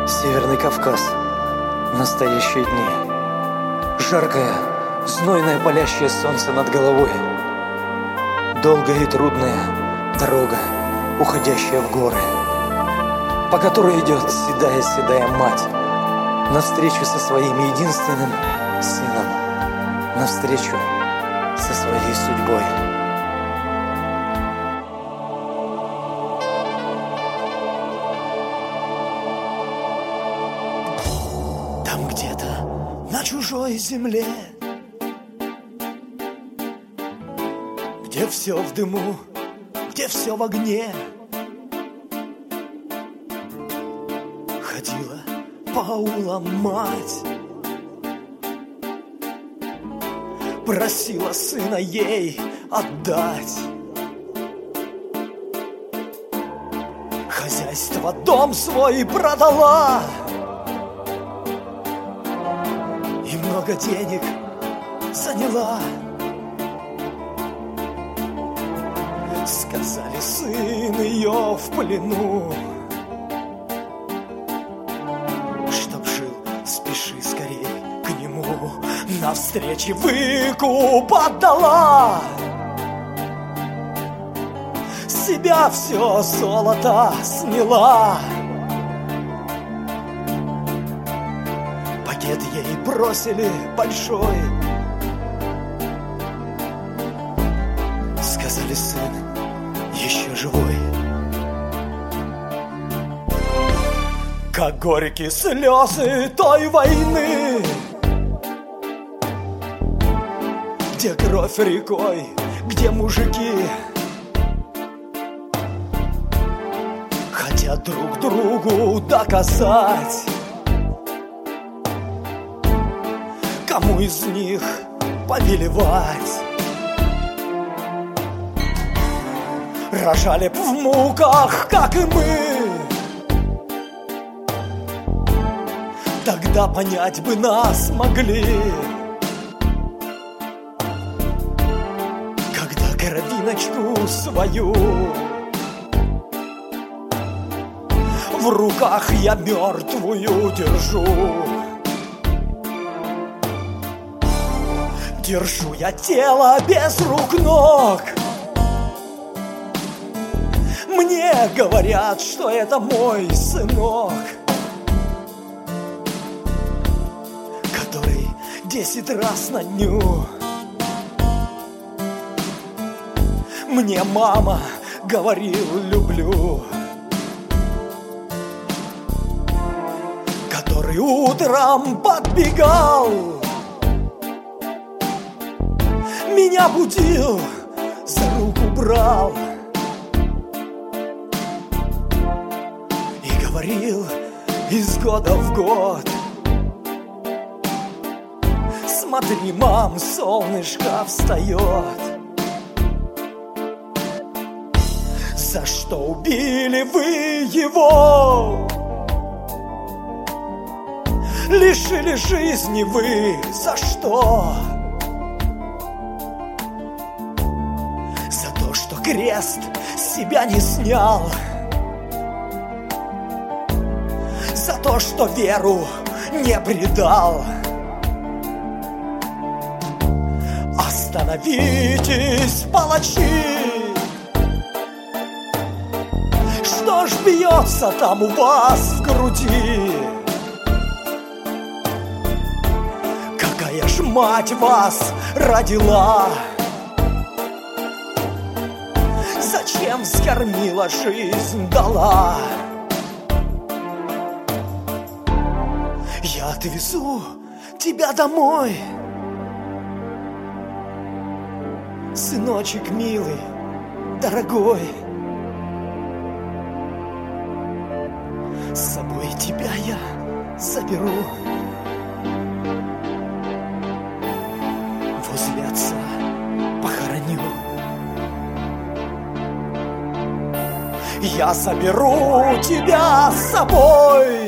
Северный Кавказ. Настоящие дни. Жаркое, знойное палящее солнце над головой. Долгая и трудная дорога, уходящая в горы, по которой идет седая мать навстречу со своим единственным сыном, навстречу со своей судьбой. Там где-то на чужой земле, где все в дыму, где все в огне, ходила по аулам мать, просила сына ей отдать. Хозяйство, дом свой продала и много денег заняла. Сказали, сын ее в плену, чтоб жил, спеши скорей к нему. Навстречу выкуп отдала, с себя все золото сняла. Пакет ей бросили большой, сказали, сын еще живой. Как горькие слезы той войны, где кровь рекой, где мужики хотят друг другу доказать, кому из них повелевать. Рожали б в муках, как и мы, тогда понять бы нас могли. Когда кровиночку свою в руках я мертвую держу, держу я тело без рук, ног. Мне говорят, что это мой сынок, который 10 раз на дню. Мне мама говорил, люблю, который утром подбегал, меня будил, за руку брал и говорил из года в год: смотри, мам, солнышко встает. За что убили вы его? Лишили жизни вы за что? За то, что крест с себя не снял, за то, что веру не предал. Остановитесь, палачи! Что ж бьется там у вас в груди? Какая ж мать вас родила? Зачем скормила, жизнь дала? Я отвезу тебя домой, сыночек милый, дорогой. С собой тебя я заберу, возле отца похороню. Я заберу тебя с собой,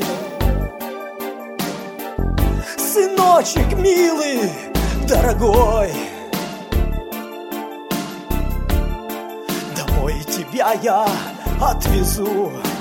сыночек милый, дорогой. Домой тебя я отвезу.